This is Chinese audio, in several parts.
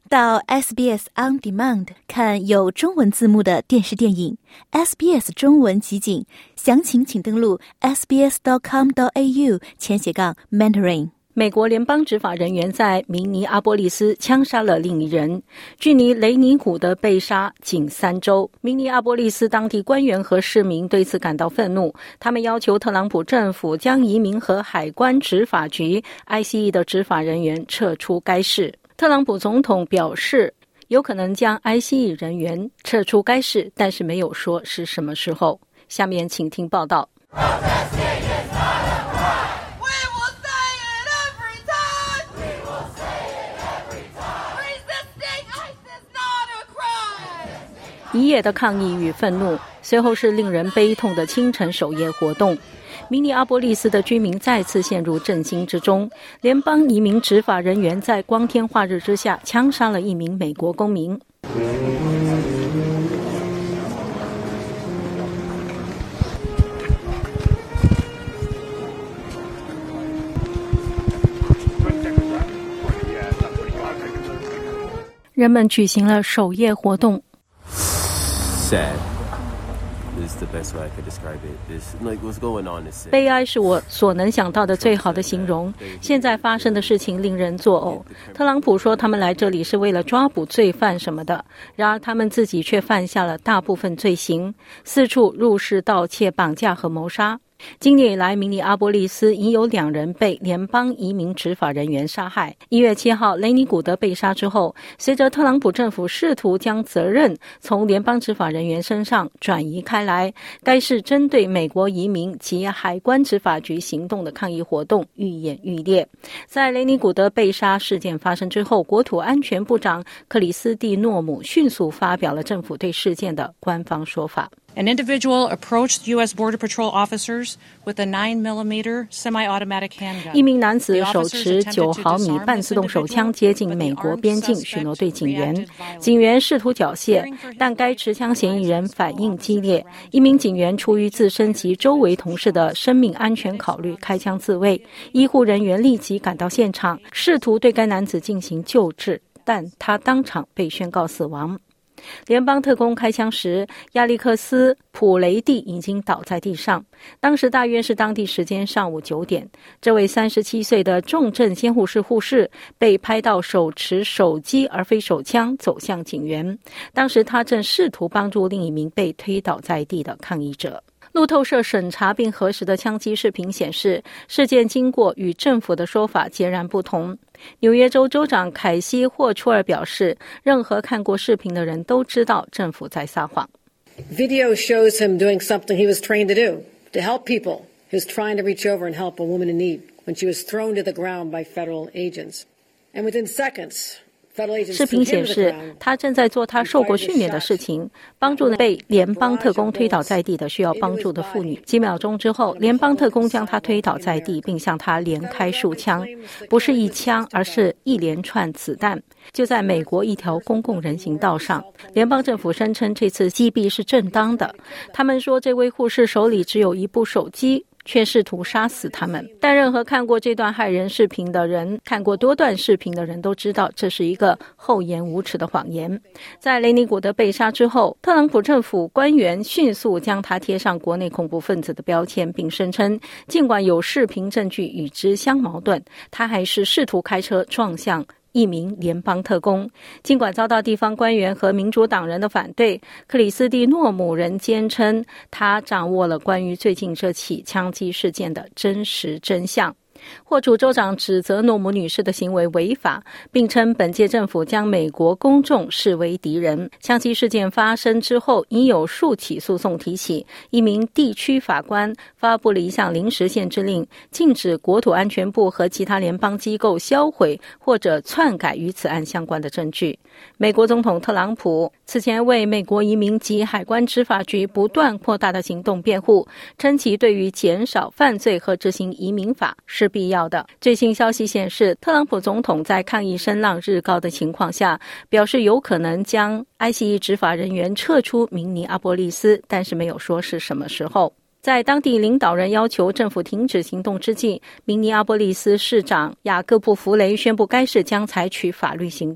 到 SBS On Demand 看有中文字幕的电视电影 SBS 中文集锦，详情请登录 sbs.com.au/Mandarin。 美国联邦执法人员在明尼阿波利斯枪杀了另一人，距离雷尼古德被杀仅3周。明尼阿波利斯当地官员和市民对此感到愤怒，他们要求特朗普政府将移民和海关执法局 ICE 的执法人员撤出该市。特朗普总统表示有可能将 ICE 人员撤出该市，但是没有说是什么时候。下面请听报道。一夜的抗议与愤怒，随后是令人悲痛的清晨守夜活动。明尼阿波利斯的居民再次陷入震惊之中，联邦移民执法人员在光天化日之下枪杀了一名美国公民。人们举行了守夜活动。悲哀是我所能想到的最好的形容。现在发生的事情令人作呕。特朗普说他们来这里是为了抓捕罪犯什么的，然而他们自己却犯下了大部分罪行，四处入室盗窃、绑架和谋杀。今年以来，明尼阿波利斯已有2人被联邦移民执法人员杀害。1月7号，雷尼古德被杀之后，随着特朗普政府试图将责任从联邦执法人员身上转移开来，该市针对美国移民及海关执法局行动的抗议活动愈演愈烈。在雷尼古德被杀事件发生之后，国土安全部长克里斯蒂诺姆迅速发表了政府对事件的官方说法。 An individual approached U.S. Border Patrol officers with a 9mm semi-automatic handgun. 一名男子手持9毫米半自动手枪接近美国边境巡逻队警员，警员试图缴械，但该持枪嫌疑人反应激烈。一名警员出于自身及周围同事的生命安全考虑开枪自卫，医护人员立即赶到现场，试图对该男子进行救治，但他当场被宣告死亡。联邦特工开枪时，亚历克斯·普雷蒂已经倒在地上。当时大约是当地时间上午9点。这位37岁的重症监护室护士被拍到手持手机而非手枪走向警员，当时他正试图帮助另一名被推倒在地的抗议者。路透社审查并核实的枪击视频显示，事件经过与政府的说法截然不同。纽约州州长凯西·霍楚尔表示，任何看过视频的人都知道政府在撒谎。 Video shows him doing something he was trained to do, to help people. He was trying to reach over and help a woman in need when she was thrown to the ground by federal agents. And within seconds, 视频显示，他正在做他受过训练的事情，帮助被联邦特工推倒在地的需要帮助的妇女。几秒钟之后，联邦特工将他推倒在地，并向他连开数枪，不是一枪，而是一连串子弹。就在美国一条公共人行道上，联邦政府声称这次击毙是正当的。他们说，这位护士手里只有一部手机，却试图杀死他们。但任何看过这段骇人视频的人，看过多段视频的人都知道，这是一个厚颜无耻的谎言。在雷尼古德被杀之后，特朗普政府官员迅速将他贴上国内恐怖分子的标签，并声称尽管有视频证据与之相矛盾，他还是试图开车撞向一名联邦特工。尽管遭到地方官员和民主党人的反对，克里斯蒂诺姆仍坚称他掌握了关于最近这起枪击事件的真实真相。霍楚州长指责诺姆女士的行为违法，并称本届政府将美国公众视为敌人。枪击事件发生之后，已有数起诉讼提起。一名地区法官发布了一项临时限制令，禁止国土安全部和其他联邦机构销毁或者篡改与此案相关的证据。美国总统特朗普此前为美国移民及海关执法局不断扩大的行动辩护，称其对于减少犯罪和执行移民法是必要的。最新消息显示，特朗普总统在抗议声浪日高的情况下，表示有可能将 ICE 执法人员撤出明尼阿波利斯，但是没有说是什么时候。在当地领导人要求政府停止行动之际，明尼阿波利斯市长雅各布·弗雷宣布该市将采取法律行动。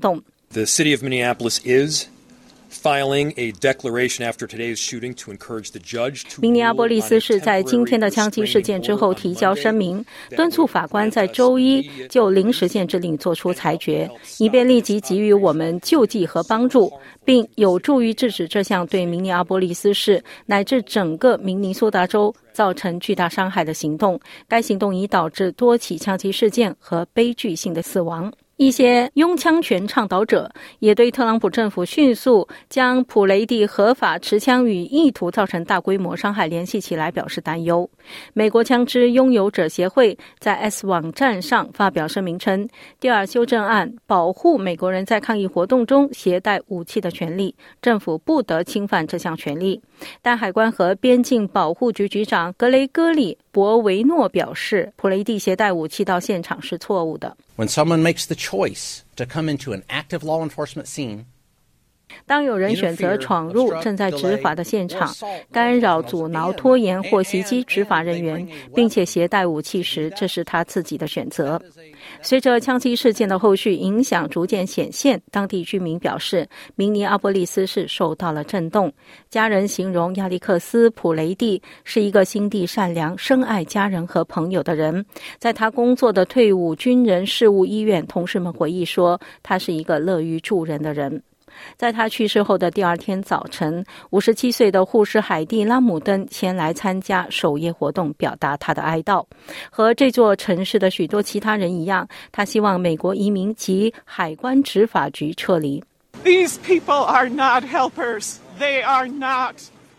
The city of Minneapolis is filing a declaration after today's shooting to encourage the judge to 明尼阿波利斯市在今天的枪击事件之后提交声明，敦促法官在周一就临时限制令作出裁决，以便立即给予我们救济和帮助，并有助于制止这项对明尼阿波利斯市乃至整个明尼苏达州造成巨大伤害的行动。该行动已导致多起枪击事件和悲剧性的死亡。一些拥枪权倡导者也对特朗普政府迅速将普雷蒂合法持枪与意图造成大规模伤害联系起来表示担忧。美国枪支拥有者协会在 S 网站上发表声明称，第二修正案保护美国人在抗议活动中携带武器的权利，政府不得侵犯这项权利。但海关和边境保护局局长格雷戈里·博维诺表示，普雷蒂携带武器到现场是错误的。 When someone makes the choice to come into an active law enforcement scene, 当有人选择闯入正在执法的现场，干扰、阻挠、拖延或袭击执法人员，并且携带武器时，这是他自己的选择。随着枪击事件的后续影响逐渐显现，当地居民表示，明尼阿波利斯市受到了震动。家人形容亚历克斯·普雷蒂是一个心地善良、深爱家人和朋友的人。在他工作的退伍军人事务医院，同事们回忆说，他是一个乐于助人的人。在他去世后的第二天早晨，57岁的护士海蒂·拉姆登前来参加守夜活动，表达他的哀悼。和这座城市的许多其他人一样，他希望美国移民及海关执法局撤离。 These people are not helpers. They are not.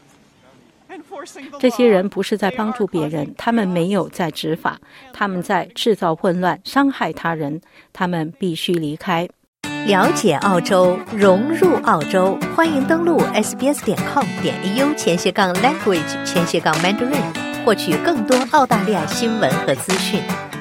这些人不是在帮助别人，他们没有在执法，他们在制造混乱，伤害他人，他们必须离开。 了解澳洲，融入澳洲，欢迎登录 sbs.com.au/language/mandarin，获取更多澳大利亚新闻和资讯。